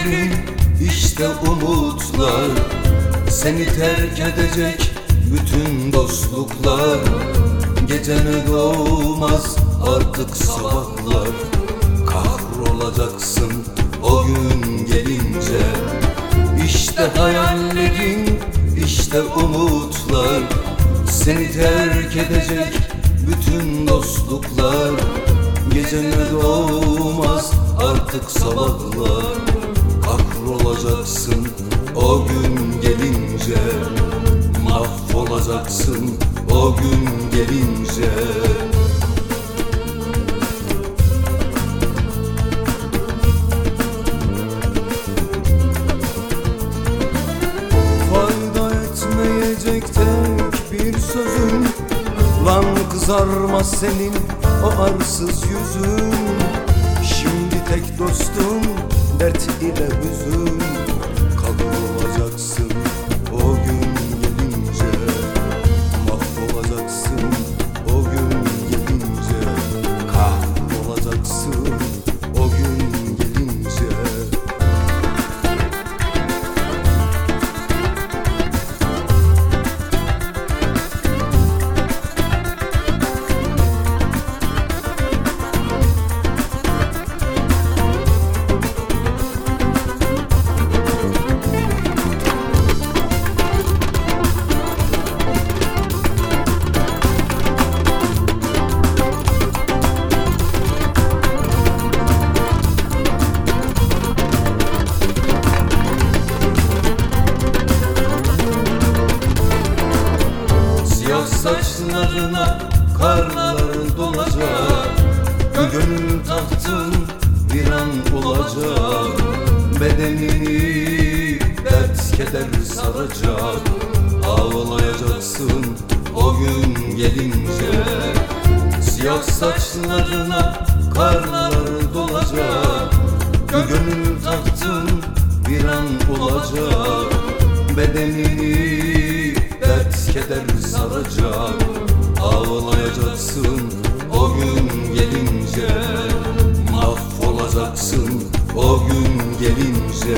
hayallerin, işte umutlar. Seni terk edecek bütün dostluklar. Gecene doğmaz artık sabahlar. Kahrolacaksın o gün gelince. İşte hayallerin, işte umutlar. Seni terk edecek bütün dostluklar. Gecene doğmaz artık sabahlar. Kahrolacaksın o gün gelince. Mahvolacaksın o gün gelince. Fayda etmeyecek tek bir sözün, lan kızarmaz senin o arsız yüzün. Şimdi tek dostum dert ile hüzün. Kahrolacaksın o gün gelince. Mahvolacaksın o gün gelince. Kahrolacaksın o gün gelince. Saçlarına karlar dolacak. Gönül tahtın bir an olacak. Bedenini dert keder saracak. Ağlayacaksın o gün gelince. Siyah saçlarına karlar dolacak. Gönül tahtın bir an olacak. Bedenini dert keder saracak. Ağlayacaksın o gün gelince. Mahvolacaksın o gün gelince.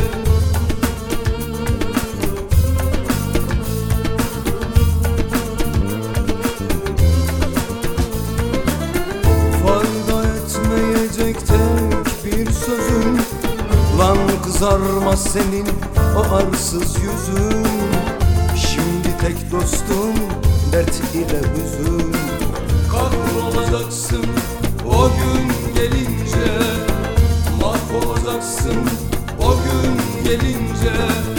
Fayda etmeyecek tek bir sözün, lan kızarmaz senin o arsız yüzün. Şimdi tek dostum dert ile hüzün. Kahrolacaksın o gün gelince. Mahvolacaksın o gün gelince.